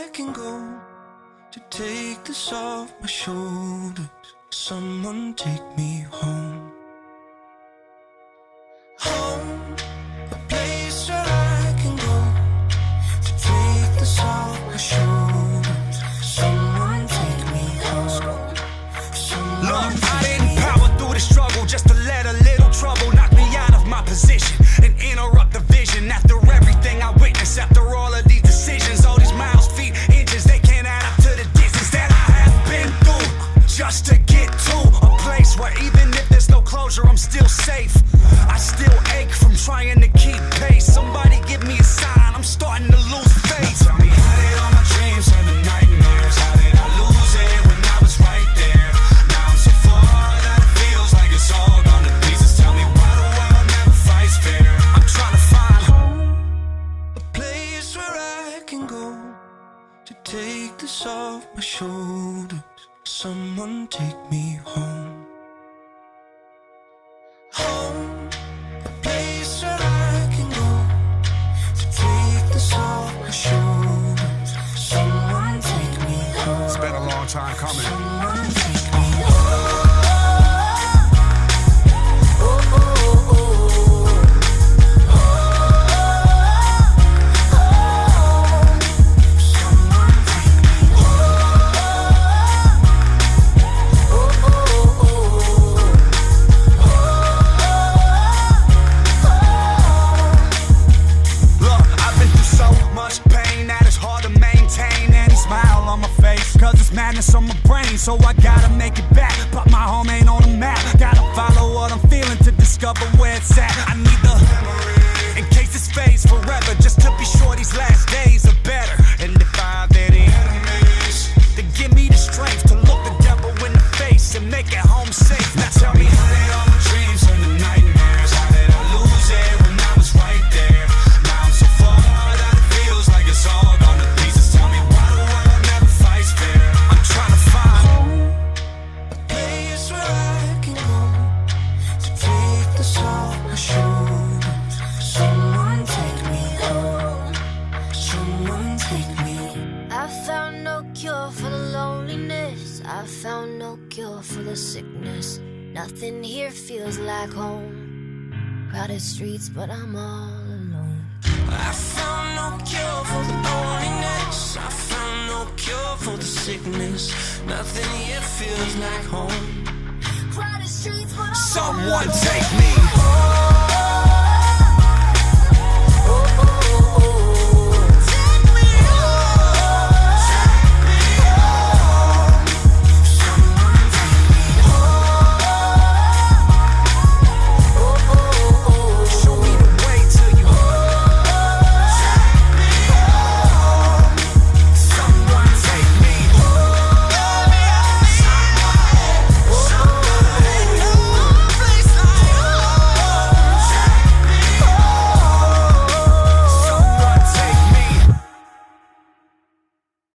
can go to take this off my shoulders. Someone take me home. Home, a place where I can go to take this off my shoulders. Someone take me home. Look, I didn't power through the struggle just to let a little trouble knock me out of my position and interrupt the vision. After everything I witnessed, after all of these decisions, all these miles, feet, inches, they can't add up to the distance that I have been through just to get to a place where even if there's no closure, I'm still safe. I still ache from trying to keep pace. Somebody give me a sign, I'm starting to lose faith. Tell me, how did all my dreams turn to nightmares? How did I lose it when I was right there? Now I'm so far that it feels like it's all gone to pieces. Tell me, why the world never fights fair? I'm trying to find a place where I can go to take this off my shoulders. Someone take me home. Home, a place where I can go to take this off my shoulders. Someone take me home. It's been a long time coming. Someone take me home. Madness on my brain, so I gotta make it back. But my home ain't on the map. Gotta follow what I'm feeling to discover where it's at. I need the memory in case this fades forever, just to be sure these last days are better. And if I have any enemies, then give me the strength to look the devil in the face and make it home safe. Now tell me, how did all my dreams turn to nightmares? How did I lose it when I was right there? Now I'm so far that it feels like it's all gone to pieces. Tell me, why the world never fights fair? Trying to find a place where I can go to take this off my shoulders. Someone take me home. Someone take me. I found no cure for the loneliness. I found no cure for the sickness. Nothing here feels like home. Crowded streets, but I'm all alone. I found no cure for the loneliness. I found no cure for the sickness. Nothing here feels like home. Crowded streets, but I'm someone all alone. take me home.